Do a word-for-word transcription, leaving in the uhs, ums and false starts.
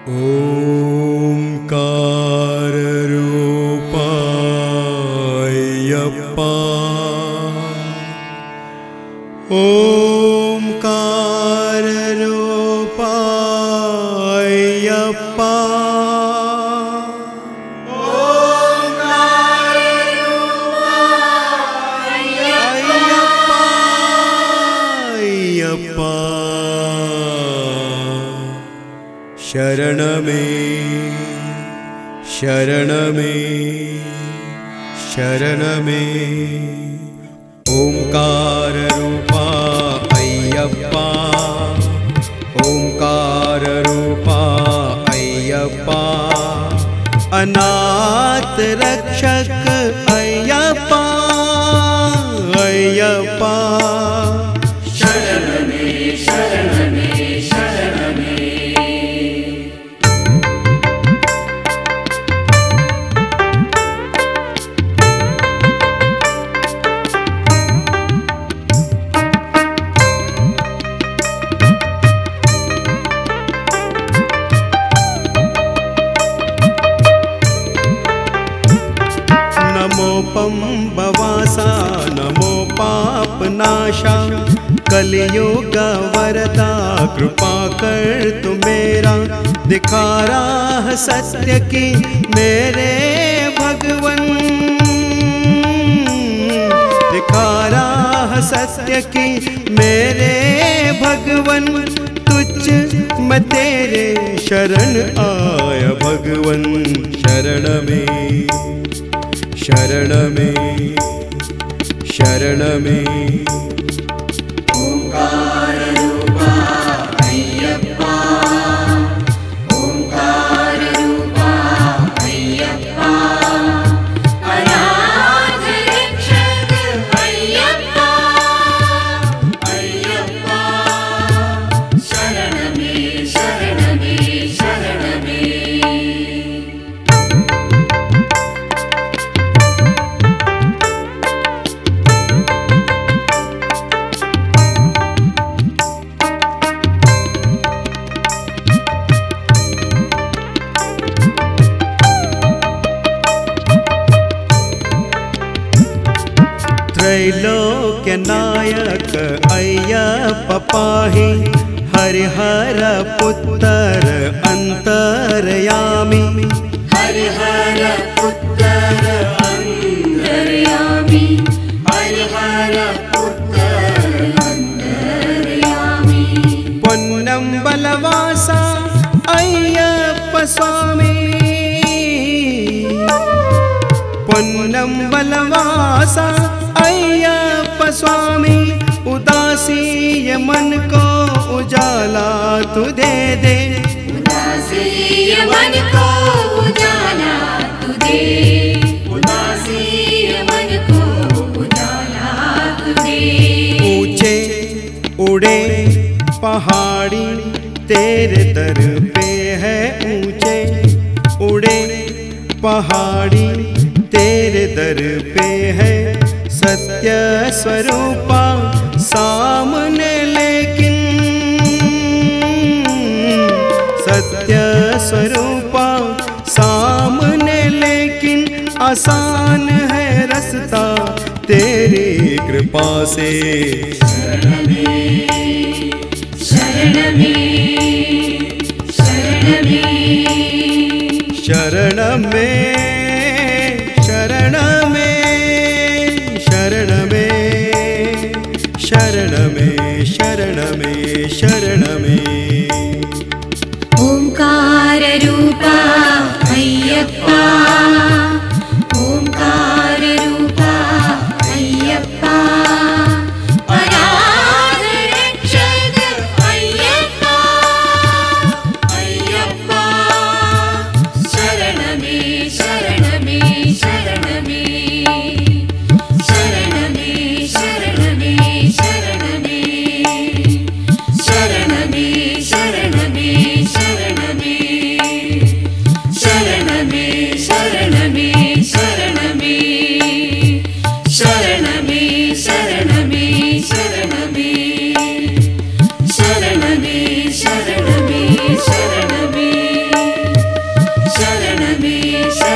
ओंकार रूपायप्पा ओंकार रूपायप्पा ओंकार रूपायप्पा शरण में शरण में शरण में ओंकार रूपा अय्यप्पा ओंकार रूपा अय्यप्पा अनाथ रक्षक अय्यप्पा अय्यप्पा शरण में शरण में शरण में नमो पंबवासा नमो पापनाशा कलियुग वरदा कृपा कर तू मेरा दिखा राह सत्य की मेरे भगवन दिखा राह सत्य की मेरे भगवन तुझ मैं तेरे शरण आया भगवन शरण में शरण में शरण में ओंकार रूपा अय्यप्पा ओंकार रूपा अय्यप्पा अनाथ रक्षक अय्यप्पा अय्यप्पा शरण में शरण में शरण में त्रैलोक्य नायक अय्यप्पा पाहि हरिहर पुत्र अंतर्यामी हरिहर पुत्र अंतर्यामी हरिहर पुत्र अंतर्यामी पुण्यम बलवासा अय्यप्पा स्वामी पुण्यम बलवासा अय्यप्पा स्वामी उदासी ये मन को उजाला तू दे दे उदासी ये मन को उजाला तू दे उदासी ये मन को उजाला तू दे ऊंचे उड़े पहाड़ी तेरे दर पे है ऊंचे उड़े पहाड़ी तेरे दर पे है सत्य स्वरूपा सामने लेकिन सत्य स्वरूपा सामने लेकिन आसान है रास्ता तेरी कृपा से शरण में शरण में शरण में शरण में शरण में शरण में शरण में शरण में शरण में ओंकार रूपा अय्यप्पा ओंकार रूपा अय्यप्पा अनाथ रक्षक अय्यप्पा शरणमे